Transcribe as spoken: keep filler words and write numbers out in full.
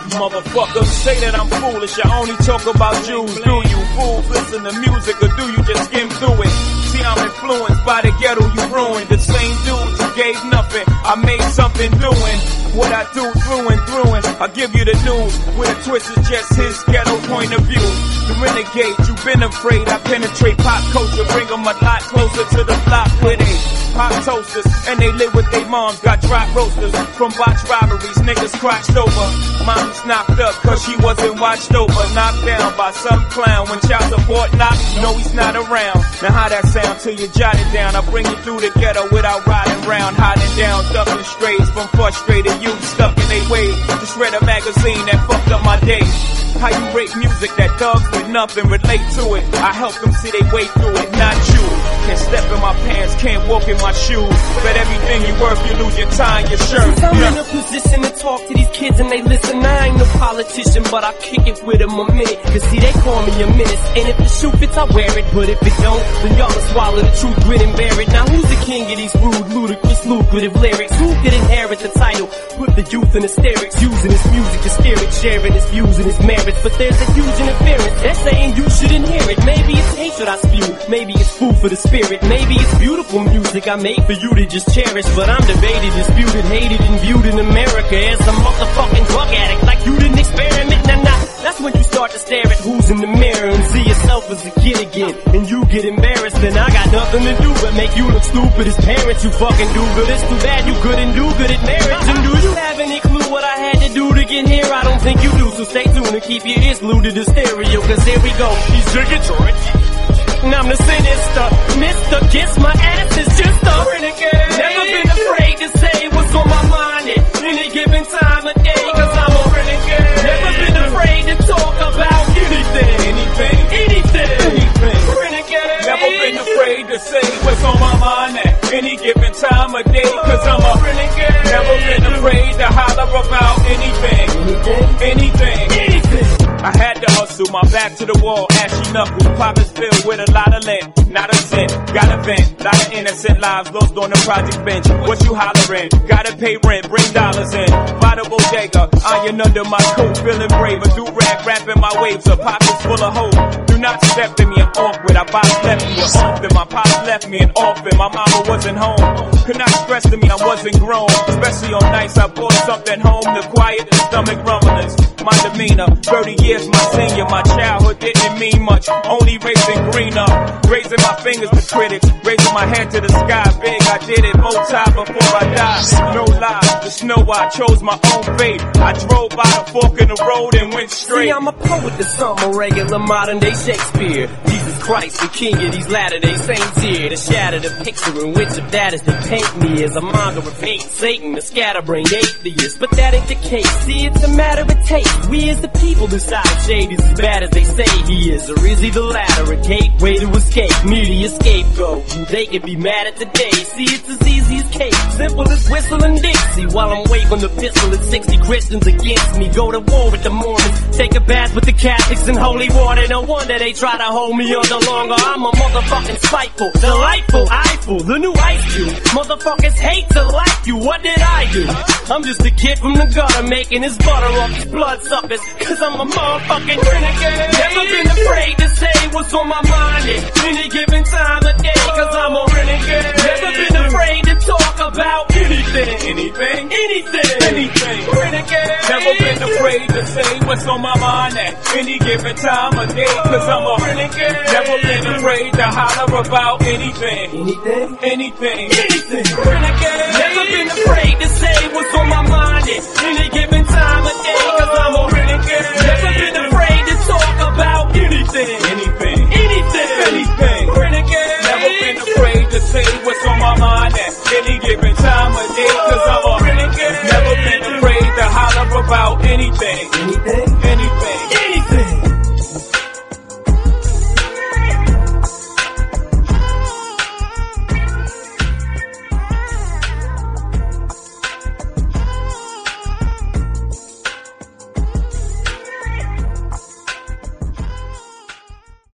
Motherfuckers say that I'm foolish, I only talk about Jews. Do you fools listen to music or do you just skim through it? See, I'm influenced by the ghetto you ruined. The same dudes who gave nothing, I made something doing what I do through and through, and I give you the news where the twist is just his ghetto point of view. The renegade, you've been afraid. I penetrate pop culture, bring them a lot closer to the block where they pop toasters and they live with their moms. Got drop roasters from botch robberies, niggas crotched over. Mom's knocked up cause she wasn't watched over. Knocked down by some clown when child support knocked, you know he's not around. Now how that sound till you jot it down? I bring you through the ghetto without riding round, hiding down, ducking strays from frustrated youth stuck in their ways. Just read a magazine that fucked up my day. How you rate music that thugs with nothing relate to it? I help them see they way through it, not you. Can't step in my pants, can't walk in my shoes. Bet everything you worth, you lose your time, your shirt. Since I'm in a position to talk to these kids and they listen, I ain't no politician, but I kick it with them a minute. Cause see, they call me a menace, and if the shoe fits, I wear it. But if it don't, then y'all will swallow the truth, grit and bear it. Now who's the king of these rude, ludicrous, lucrative lyrics? Who could inherit the title? Put the youth in hysterics, using his music to steer it, sharing his views and his merits. But there's a huge interference, they're saying you shouldn't hear it. Maybe it's hatred I spew, maybe it's food for the spirit. Maybe it's beautiful music I made for you to just cherish. But I'm debated, disputed, hated, and viewed in America as a motherfucking drug addict. Like you didn't experiment, nah nah. That's when you start to stare at who's in the mirror and see yourself as a kid again. And you get embarrassed, then I got nothing to do but make you look stupid as parents you fucking do. But it's too bad you couldn't do good at marriage. And do you have any clue what I had to do to get here? I don't think you do, so stay tuned and keep your ears glued to the stereo. Cause here we go, he's drinking George. And I'm the sinister, Mister Guess my ass is just a renegade. Never been afraid to say what's on my mind at any given time of day. Cause I'm a renegade. Never been afraid to talk about anything, anything, anything, anything. Renegade. Never been afraid to say what's on my mind at any given time of day. Cause I'm a renegade. Never been afraid to holler about anything, anything, anything. I had to hustle, my back to the wall, ashy knuckles, pockets filled with a lot of lint, not a cent, got a vent, lot of innocent lives lost on the project bench. What you hollering? Gotta pay rent, bring dollars in, by the bodega, iron under my coat, feeling brave, a do-rag wrapping my waves, a pockets full of hope. Do not step in me, I'm awkward, I box left me, a orphan, my pops left me an orphan, my mama wasn't home, could not stress to me I wasn't grown, especially on nights I brought something home to quiet the stomach rumblings. My demeanor, thirty years my senior, my childhood didn't mean much, only raising green up, raising my fingers to critics, raising my head to the sky, big, I did it multi before I died, no lie, the snow I chose my own fate, I drove by the fork in the road and went straight. See, I'm a poet, the some a regular modern day Shakespeare, Jesus Christ, the king of these latter day saints here, to shatter the picture in which of that is to paint me as a monger of hate, Satan, the scatterbrain atheist, but that ain't the case, see it's a matter of taste. We as the people decide shade is as bad as they say he is, or is he the latter, a gateway to escape, media scapegoat, they can be mad at the day, see it's as easy as cake, simple as whistling Dixie, while I'm waving the pistol at sixty Christians against me, go to war with the Mormons, take a bath with the Catholics in holy water, no wonder they try to hold me under longer, I'm a motherfucking spiteful, delightful, eyeful, the new Ice Cube, motherfuckers hate to like you, what did I do? I'm just a kid from the gutter making his butter off his blood suckers, cause I'm a motherfucking renegade. Never been afraid to say what's on my mind at any given time of day, cause I'm a renegade. Never been afraid to talk about anything, anything, anything, anything. Renegade. Never been afraid to say what's on my mind at any given time of day, cause I'm a renegade. Never been afraid to holler about anything, anything, anything, anything. Renegade. Never been afraid to say what's on my mind at any given time of day, cause I'm a renegade. Never been afraid to talk about anything, anything, anything, anything. Renegade. Never been afraid to say what's on my mind at any given time of day, cause I'm a renegade. Never been afraid to holler about anything, anything.